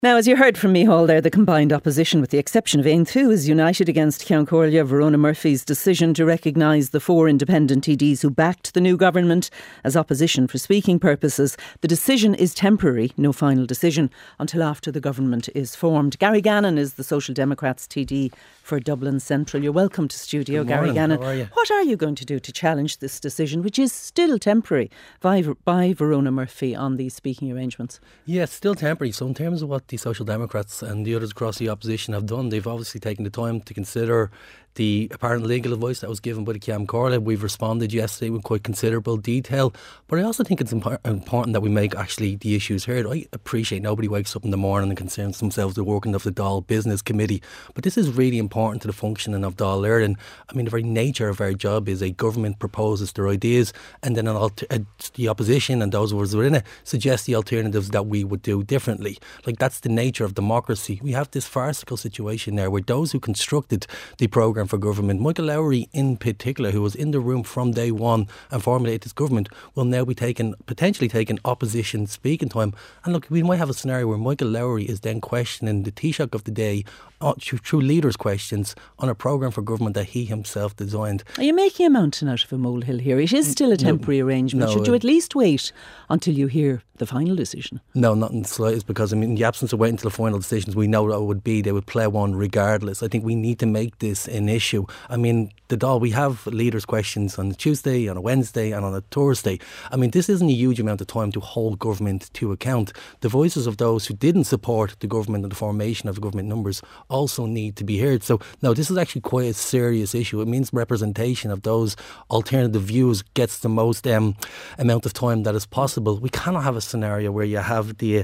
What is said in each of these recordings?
Now, as you heard from Micheál there, the combined opposition, with the exception of Aon Thu, is united against Ceann Comhairle, Verona Murphy's decision to recognise the 4 independent TDs who backed the new government as opposition for speaking purposes. The decision is temporary, no final decision, until after the government is formed. Gary Gannon is the Social Democrats TD for Dublin Central. You're welcome to studio, Gary Gannon. How are you? What are you going to do to challenge this decision, which is still temporary, by Verona Murphy on these speaking arrangements? Yeah, it's still temporary. So in terms of what the Social Democrats and the others across the opposition have done, they've obviously taken the time to consider the apparent legal advice that was given by the Ceann Comhairle. We've responded yesterday with quite considerable detail, but I also think it's important that we make actually the issues heard. I appreciate nobody wakes up in the morning and concerns themselves with working of the Dáil Business Committee, but this is really important to the functioning of Dáil Éireann. I mean, the very nature of our job is a government proposes their ideas, and then the opposition and those of us within it suggest the alternatives that we would do differently. Like, that's the nature of democracy. We have this farcical situation there where those who constructed the programme for government, Michael Lowry in particular, who was in the room from day one and formulated this government, will now be potentially taking opposition speaking time. And look, we might have a scenario where Michael Lowry is then questioning the Taoiseach of the day through leaders' questions on a programme for government that he himself designed. Are you making a mountain out of a molehill here? It is still a temporary arrangement. Should you at least wait until you hear the final decision? No, not in the slightest, because I mean, in the absence of waiting until the final decisions, we know what it would be. They would play one regardless. I think we need to make this an issue. I mean, the Dáil, we have leaders' questions on a Tuesday, on a Wednesday and on a Thursday. I mean, this isn't a huge amount of time to hold government to account. The voices of those who didn't support the government and the formation of the government numbers also need to be heard. So, no, this is actually quite a serious issue. It means representation of those alternative views gets the most amount of time that is possible. We cannot have a scenario where you have the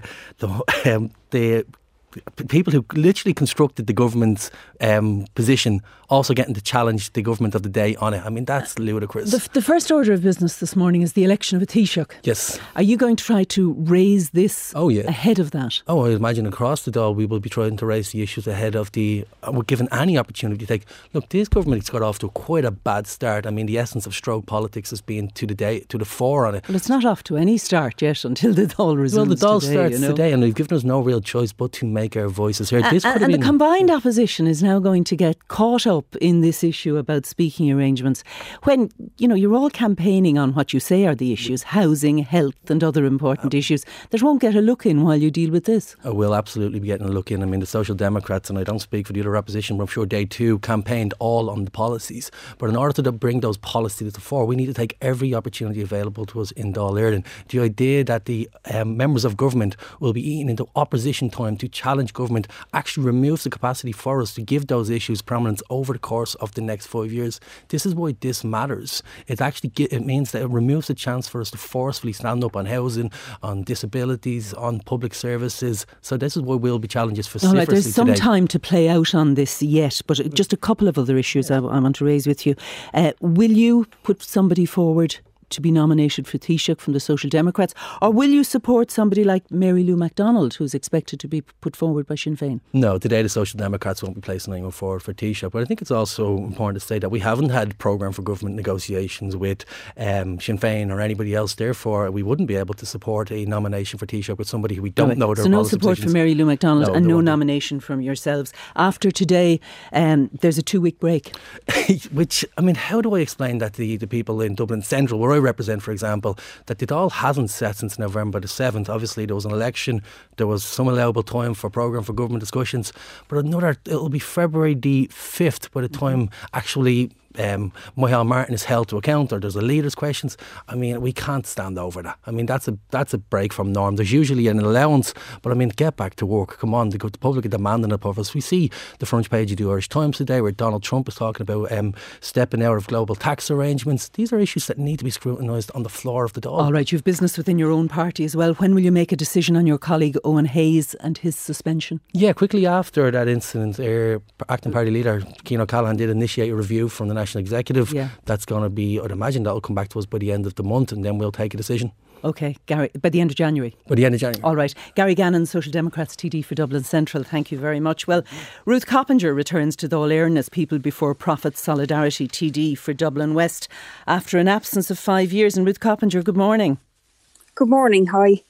people who literally constructed the government's position also getting to challenge the government of the day on it. I mean, that's ludicrous. The first order of business this morning is the election of a Taoiseach. Yes. Are you going to try to raise this ahead of that? Oh, I imagine across the Dáil we will be trying to raise the issues ahead of we're given any opportunity to take. Look, this government has got off to quite a bad start. I mean, the essence of stroke politics has been to the fore on it. Well, it's not off to any start yet until the Dáil resumes. Well, the Dáil starts today, and they've given us no real choice but to make our voices heard. And the combined opposition is now going to get caught up in this issue about speaking arrangements when, you know, you're all campaigning on what you say are the issues, housing, health and other important issues that won't get a look in while you deal with this. We'll absolutely be getting a look in. I mean, the Social Democrats, and I don't speak for the other opposition, but I'm sure they too campaigned all on the policies. But in order to bring those policies to the fore, we need to take every opportunity available to us in Dáil Éireann. The idea that the members of government will be eaten into opposition time to challenge government actually removes the capacity for us to give those issues prominence over the course of the next 5 years. This is why this matters. It means that it removes the chance for us to forcefully stand up on housing, on disabilities, on public services. So this is why we'll be challenging vociferously today. There's some time to play out on this yet, but just a couple of other issues I want to raise with you. Will you put somebody forward to be nominated for Taoiseach from the Social Democrats, or will you support somebody like Mary Lou MacDonald, who's expected to be put forward by Sinn Féin? No, today the Social Democrats won't be placing anyone forward for Taoiseach, but I think it's also important to say that we haven't had programme for government negotiations with Sinn Féin or anybody else. Therefore, we wouldn't be able to support a nomination for Taoiseach with somebody who we don't know their policy. So no support for Mary Lou MacDonald and no nomination from yourselves. After today, there's a 2-week break. Which, I mean, how do I explain that to the people in Dublin Central, where I represent, for example, that the Dáil hasn't set since November the 7th. Obviously, there was an election, there was some allowable time for programme for government discussions, but it'll be February the 5th by the time actually Micheál Martin is held to account, or there's a leader's questions. I mean, we can't stand over that. I mean, that's a break from norm. There's usually an allowance, but I mean, get back to work. Come on, the public are demanding it of us. We see the front page of the Irish Times today where Donald Trump is talking about stepping out of global tax arrangements. These are issues that need to be scrutinised on the floor of the Dáil. All right, you've business within your own party as well. When will you make a decision on your colleague Owen Hayes and his suspension? Yeah, quickly after that incident, acting party leader Cian O'Callaghan did initiate a review from the National Executive. That's going to be, I'd imagine that'll come back to us by the end of the month, and then we'll take a decision. OK, Gary, by the end of January? By the end of January. All right. Gary Gannon, Social Democrats TD for Dublin Central, thank you very much. Well, Ruth Coppinger returns to Dáil Éireann as People Before Profit Solidarity TD for Dublin West after an absence of 5 years. And Ruth Coppinger, good morning. Good morning, hi.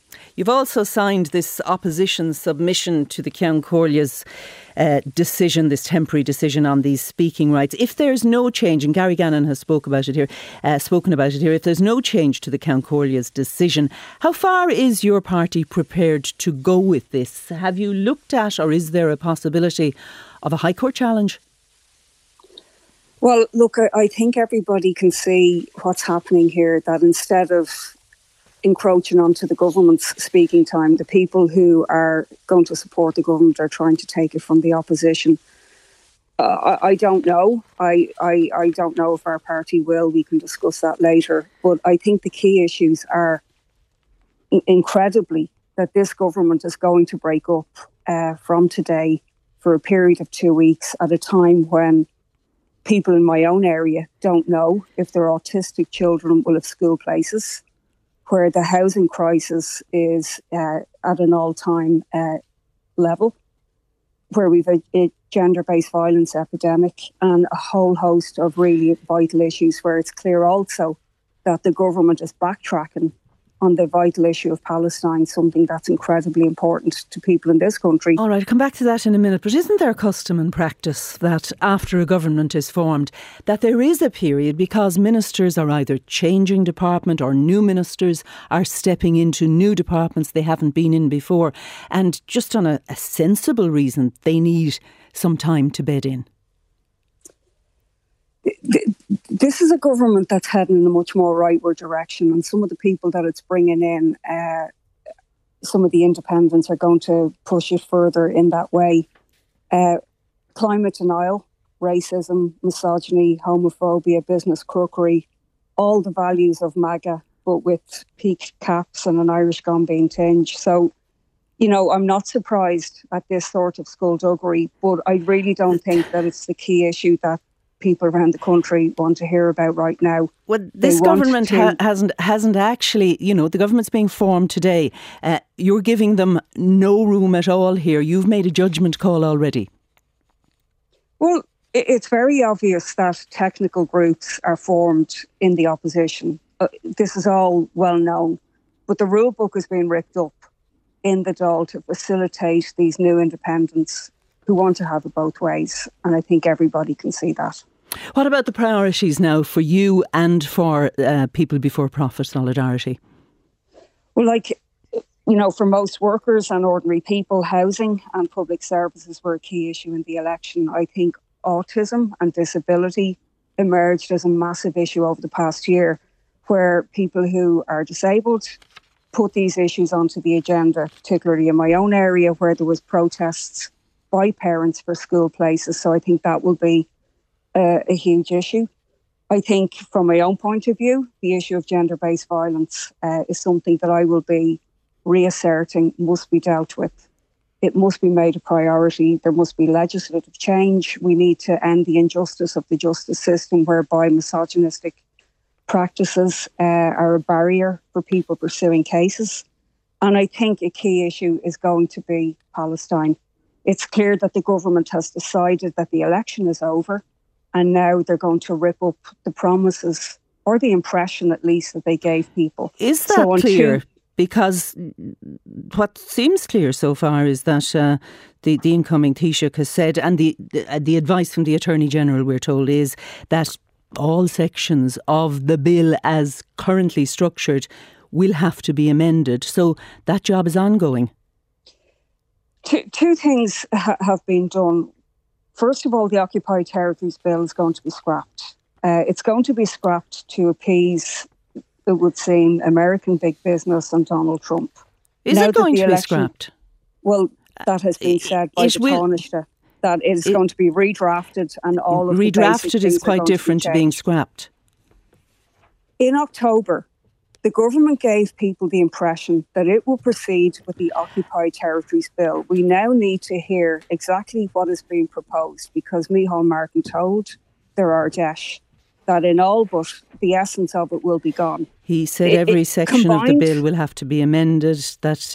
You've also signed this opposition submission to the Ceann Comhairle's decision, this temporary decision on these speaking rights. If there's no change, and Gary Gannon has spoken about it here, if there's no change to the Ceann Comhairle's decision, how far is your party prepared to go with this? Have you looked at, or is there a possibility of a High Court challenge? Well, look, I think everybody can see what's happening here, that instead of encroaching onto the government's speaking time, the people who are going to support the government are trying to take it from the opposition. I don't know. I don't know if our party will. We can discuss that later. But I think the key issues are, incredibly, that this government is going to break up from today for a period of 2 weeks at a time when people in my own area don't know if their autistic children will have school places, where the housing crisis is at an all-time level, where we've a gender-based violence epidemic and a whole host of really vital issues, where it's clear also that the government is backtracking on the vital issue of Palestine, something that's incredibly important to people in this country. All right, I'll come back to that in a minute. But isn't there custom and practice that after a government is formed, that there is a period, because ministers are either changing department or new ministers are stepping into new departments they haven't been in before, and just on a sensible reason, they need some time to bed in? This is a government that's heading in a much more rightward direction, and some of the people that it's bringing in, some of the independents are going to push it further in that way. Climate denial, racism, misogyny, homophobia, business crookery, all the values of MAGA, but with peaked caps and an Irish Gambine tinge. So, you know, I'm not surprised at this sort of skullduggery, but I really don't think that it's the key issue that people around the country want to hear about right now. Well, this government hasn't actually, you know, the government's being formed today. You're giving them no room at all here. You've made a judgment call already. Well, it's very obvious that technical groups are formed in the opposition. This is all well known. But the rule book is being ripped up in the Dáil to facilitate these new independents who want to have it both ways. And I think everybody can see that. What about the priorities now for you and for People Before Profit Solidarity? Well, like, you know, for most workers and ordinary people, housing and public services were a key issue in the election. I think autism and disability emerged as a massive issue over the past year, where people who are disabled put these issues onto the agenda, particularly in my own area where there was protests by parents for school places. So I think that will be a huge issue. I think from my own point of view, the issue of gender-based violence is something that I will be reasserting must be dealt with. It must be made a priority. There must be legislative change. We need to end the injustice of the justice system whereby misogynistic practices are a barrier for people pursuing cases. And I think a key issue is going to be Palestine. It's clear that the government has decided that the election is over, and now they're going to rip up the promises, or the impression at least, that they gave people. Is that clear? Because what seems clear so far is that the incoming Taoiseach has said, and the advice from the Attorney-General, we're told, is that all sections of the bill as currently structured will have to be amended. So that job is ongoing. Two things have been done. First of all, the Occupied Territories Bill is going to be scrapped. It's going to be scrapped to appease, it would seem, American big business and Donald Trump. Is it going to be scrapped? Well, that has been said by the Taoiseach, that it is going to be redrafted, and all of the basic things is quite different to being scrapped. In October, the government gave people the impression that it will proceed with the Occupied Territories Bill. We now need to hear exactly what is being proposed, because Micheál Martin told the Ardèche that in all but the essence of it will be gone. He said every section of the bill will have to be amended, that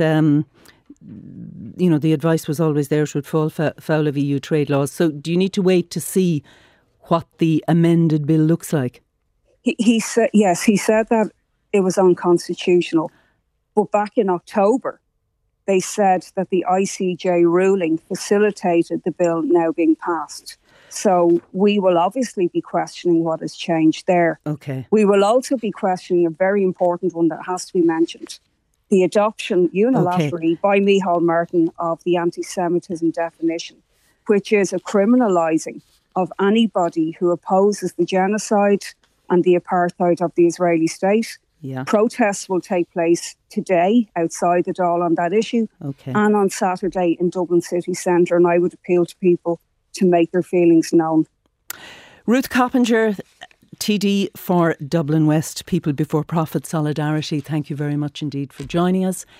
you know, the advice was always there, it would fall foul of EU trade laws. So do you need to wait to see what the amended bill looks like? He said, yes, he said that it was unconstitutional. But back in October, they said that the ICJ ruling facilitated the bill now being passed. So we will obviously be questioning what has changed there. Okay. We will also be questioning a very important one that has to be mentioned. The adoption unilaterally by Micheál Martin of the anti-Semitism definition, which is a criminalising of anybody who opposes the genocide and the apartheid of the Israeli state. Yeah. Protests will take place today outside the Dáil on that issue and on Saturday in Dublin city centre, and I would appeal to people to make their feelings known. Ruth Coppinger, TD for Dublin West, People Before Profit Solidarity, thank you very much indeed for joining us.